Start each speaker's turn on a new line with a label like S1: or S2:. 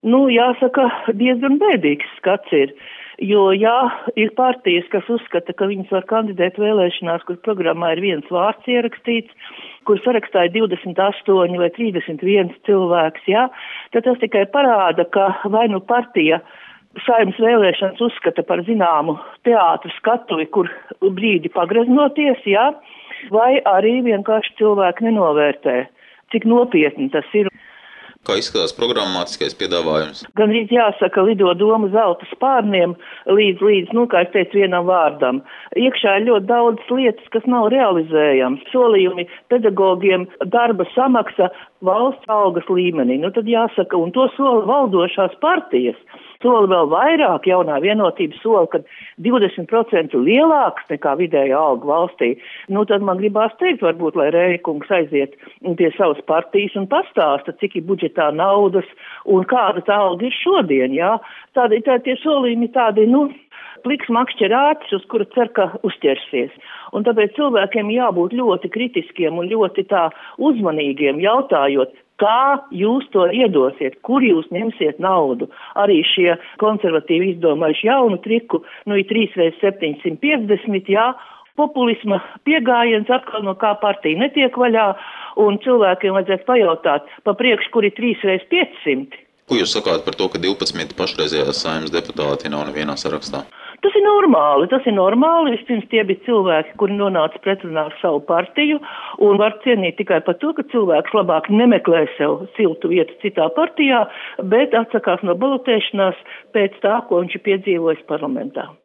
S1: Jāsaka, diezgan bēdīgs skats ir. Jo, ir partijas, kas uzskata, ka viņas var kandidēt vēlēšanās, kur programmā ir viens vārds ierakstīts, kur sarakstā ir 28 vai 31 cilvēks, tad tas tikai parāda, ka vai nu partija Saeimas vēlēšanas uzskata par zināmu teātru skatuvi, kur brīdi pagreznoties, vai arī vienkārši cilvēki nenovērtē, cik nopietni tas ir.
S2: Kā izskatās programmātiskais piedāvājums?
S1: Gan arī jāsaka, lido doma zelta spārniem līdz, kā es teicu, vienam vārdam. Iekšā ir ļoti daudz lietas, kas nav realizējams. Solījumi pedagogiem, darba samaksa valsts algas līmenī. Tad jāsaka, un to sola valdošās partijas. Sola vēl vairāk, jaunā vienotība sola, kad 20% lielāks nekā vidēja alga valstī. Tad man gribās teikt, varbūt, lai Rēkungs aiziet pie savas partijas un pastāsta, cik ir budžetā naudas un kāda tā alga ir šodien, Tādi tie solījumi tādi, pliks makšķerātis, uz kura cer, ka uzķersies. Un tāpēc cilvēkiem jābūt ļoti kritiskiem un ļoti tā uzmanīgiem, jautājot, kā jūs to iedosiet, kur jūs ņemsiet naudu. Arī šie konservatīvi izdomājuši jaunu triku, ir 3x750, populisma piegājiens atkal no kā partija netiek vaļā, un cilvēkiem vajadzētu pajautāt, pa priekšu, kur ir 3x500.
S2: Ko jūs sakāt par to, ka 12 pašreizējās Saeimas deputāti nav nevienā sarakstā?
S1: Tas ir normāli. Vispirms tie bija cilvēki, kuri nonāca pretrunā ar savu partiju, un var cienīt tikai par to, ka cilvēks labāk nemeklē sev siltu vietu citā partijā, bet atsakās no balotēšanās pēc tā, ko viņš ir piedzīvojis parlamentā.